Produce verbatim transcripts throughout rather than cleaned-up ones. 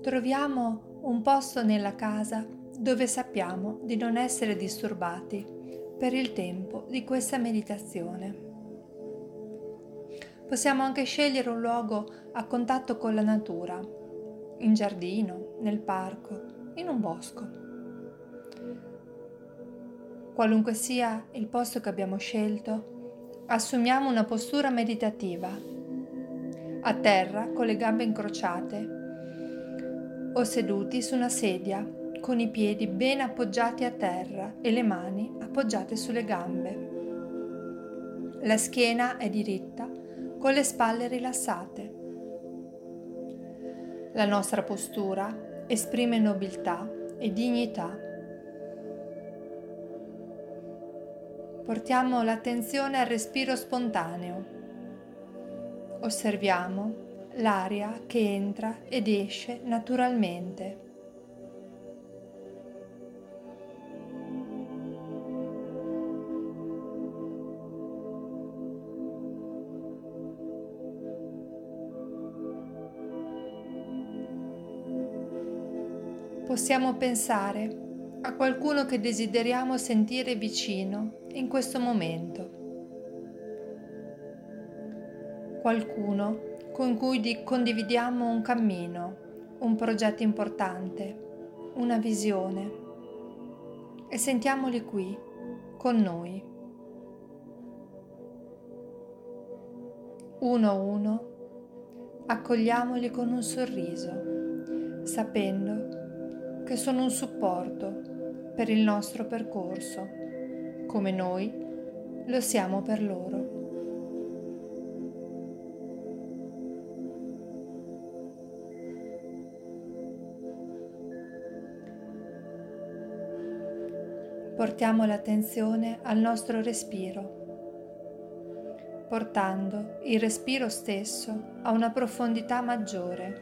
Troviamo un posto nella casa dove sappiamo di non essere disturbati per il tempo di questa meditazione. Possiamo anche scegliere un luogo a contatto con la natura, in giardino, nel parco, in un bosco. Qualunque sia il posto che abbiamo scelto, assumiamo una postura meditativa, a terra con le gambe incrociate o seduti su una sedia con i piedi ben appoggiati a terra e le mani appoggiate sulle gambe. La schiena è diritta con le spalle rilassate. La nostra postura esprime nobiltà e dignità. Portiamo l'attenzione al respiro spontaneo. Osserviamo l'aria che entra ed esce naturalmente. Possiamo pensare a qualcuno che desideriamo sentire vicino in questo momento. Qualcuno con cui condividiamo un cammino, un progetto importante, una visione. E sentiamoli qui, con noi. Uno a uno, accogliamoli con un sorriso, sapendo che sono un supporto per il nostro percorso, come noi lo siamo per loro. Portiamo l'attenzione al nostro respiro, portando il respiro stesso a una profondità maggiore.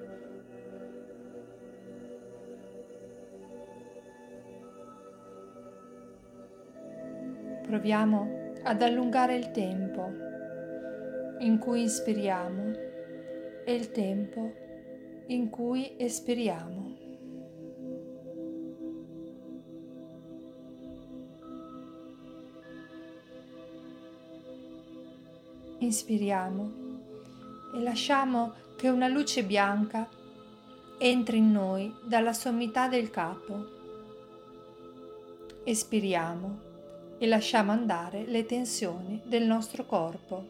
Proviamo ad allungare il tempo in cui inspiriamo e il tempo in cui espiriamo. Inspiriamo e lasciamo che una luce bianca entri in noi dalla sommità del capo. Espiriamo e lasciamo andare le tensioni del nostro corpo.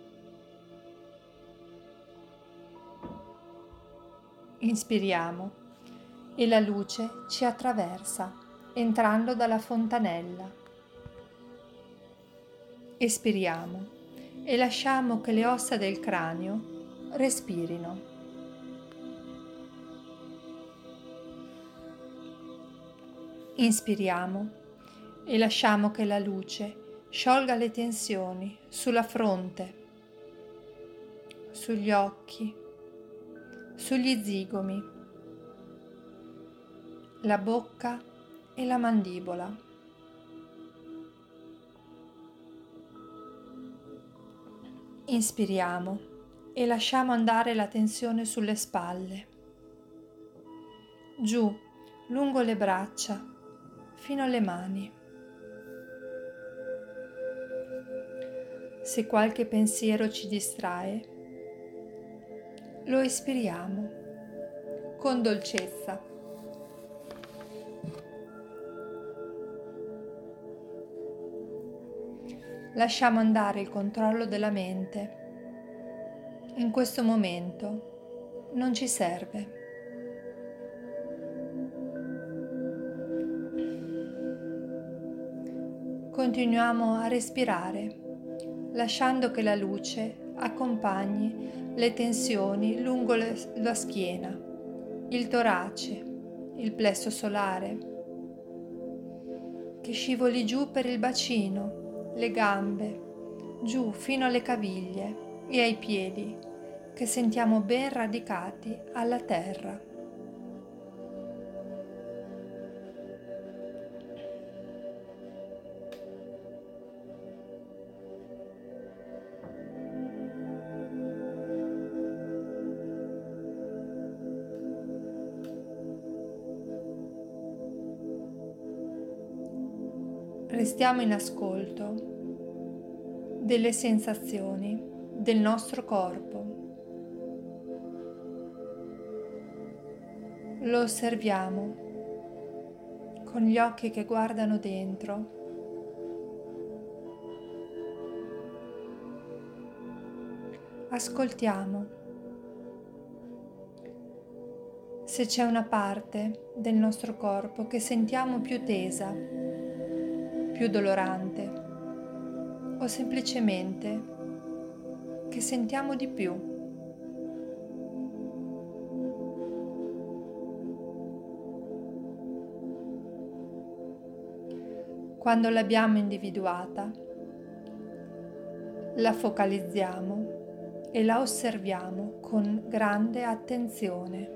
Inspiriamo e la luce ci attraversa entrando dalla fontanella. Espiriamo e lasciamo che le ossa del cranio respirino. Inspiriamo e lasciamo che la luce sciolga le tensioni sulla fronte, sugli occhi, sugli zigomi, la bocca e la mandibola. Inspiriamo e lasciamo andare la tensione sulle spalle, giù, lungo le braccia, fino alle mani. Se qualche pensiero ci distrae, lo espiriamo con dolcezza. Lasciamo andare il controllo della mente. In questo momento non ci serve. Continuiamo a respirare, lasciando che la luce accompagni le tensioni lungo le, la schiena, il torace, il plesso solare, che scivoli giù per il bacino, le gambe, giù fino alle caviglie e ai piedi, che sentiamo ben radicati alla terra. Restiamo in ascolto delle sensazioni del nostro corpo. Lo osserviamo con gli occhi che guardano dentro. Ascoltiamo se c'è una parte del nostro corpo che sentiamo più tesa, più dolorante o semplicemente che sentiamo di più. Quando l'abbiamo individuata, la focalizziamo e la osserviamo con grande attenzione.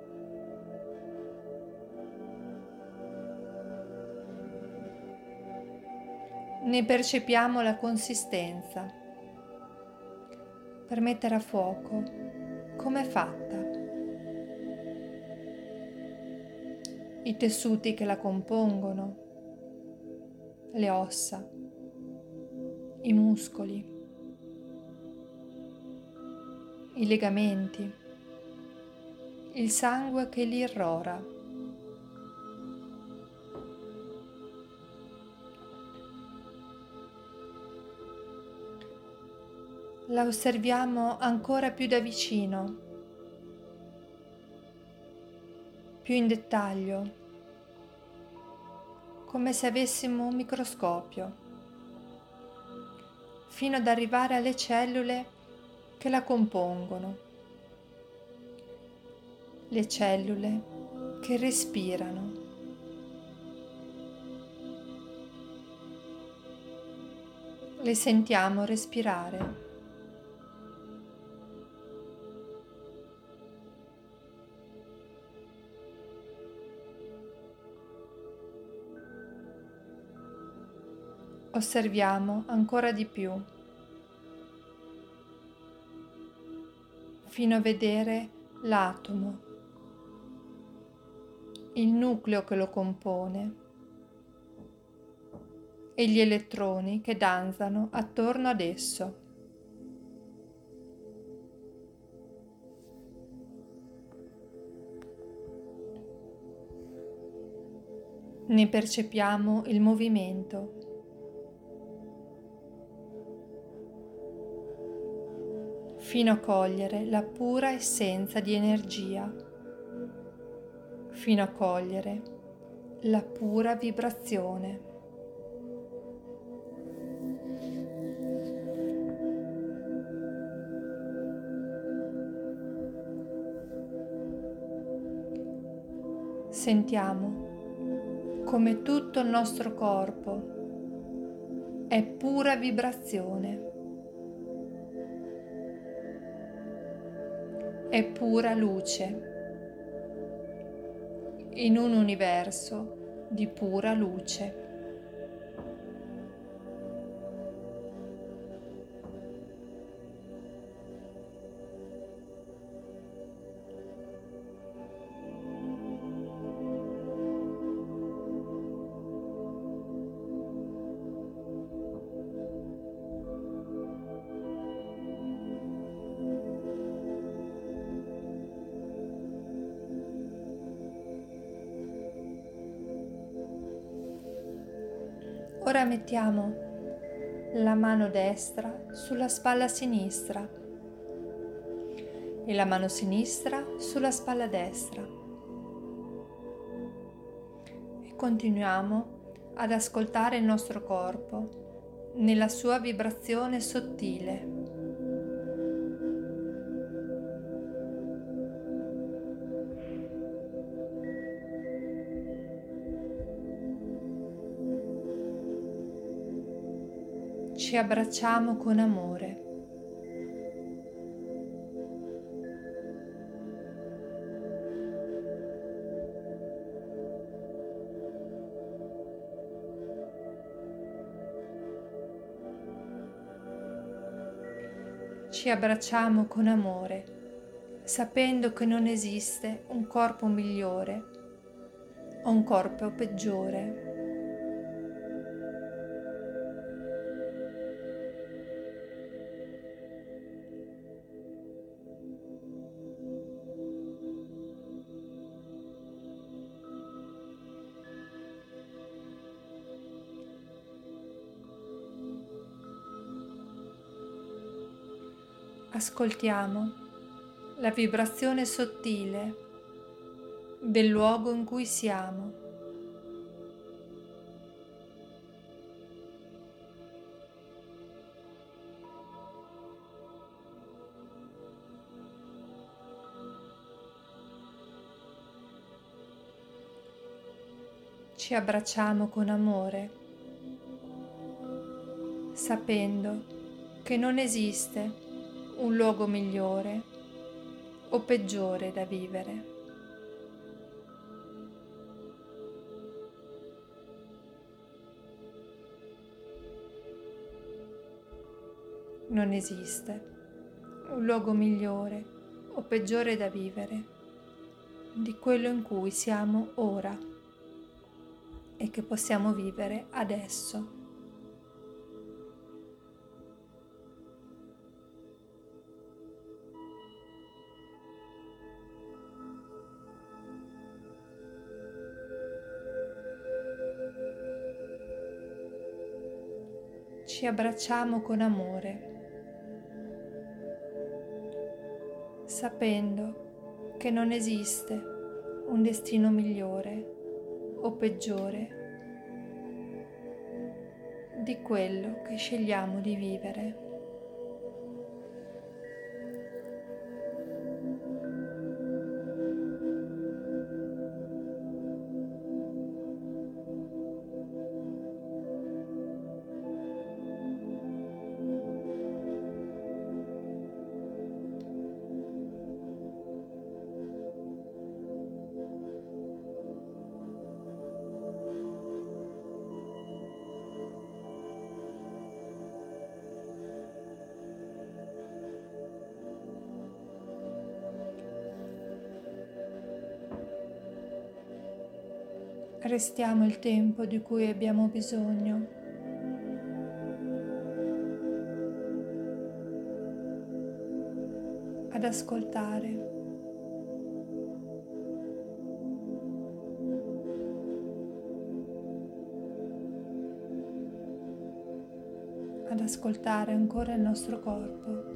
Ne percepiamo la consistenza per mettere a fuoco come è fatta, i tessuti che la compongono, le ossa, i muscoli, i legamenti, il sangue che li irrora. La osserviamo ancora più da vicino, più in dettaglio, come se avessimo un microscopio, fino ad arrivare alle cellule che la compongono, le cellule che respirano. Le sentiamo respirare. Osserviamo ancora di più, fino a vedere l'atomo, il nucleo che lo compone e gli elettroni che danzano attorno ad esso. Ne percepiamo il movimento. Fino a cogliere la pura essenza di energia, fino a cogliere la pura vibrazione. Sentiamo come tutto il nostro corpo è pura vibrazione. È pura luce, in un universo di pura luce. Ora mettiamo la mano destra sulla spalla sinistra e la mano sinistra sulla spalla destra e continuiamo ad ascoltare il nostro corpo nella sua vibrazione sottile. Ci abbracciamo con amore. Ci abbracciamo con amore, sapendo che non esiste un corpo migliore o un corpo peggiore. Ascoltiamo la vibrazione sottile del luogo in cui siamo. Ci abbracciamo con amore, sapendo che non esiste un luogo migliore o peggiore da vivere. Non esiste un luogo migliore o peggiore da vivere di quello in cui siamo ora e che possiamo vivere adesso. Ci abbracciamo con amore, sapendo che non esiste un destino migliore o peggiore di quello che scegliamo di vivere. Restiamo il tempo di cui abbiamo bisogno. Ad ascoltare. Ad ascoltare ancora il nostro corpo.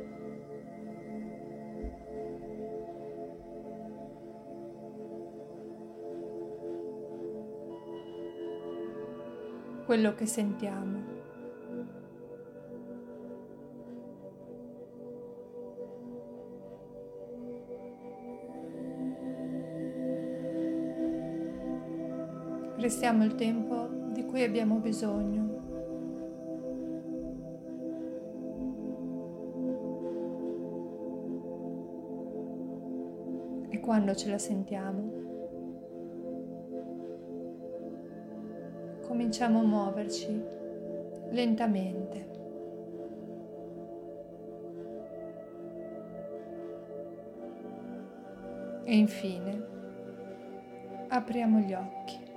Quello che sentiamo. Restiamo il tempo di cui abbiamo bisogno. E quando ce la sentiamo, cominciamo a muoverci lentamente. E infine apriamo gli occhi.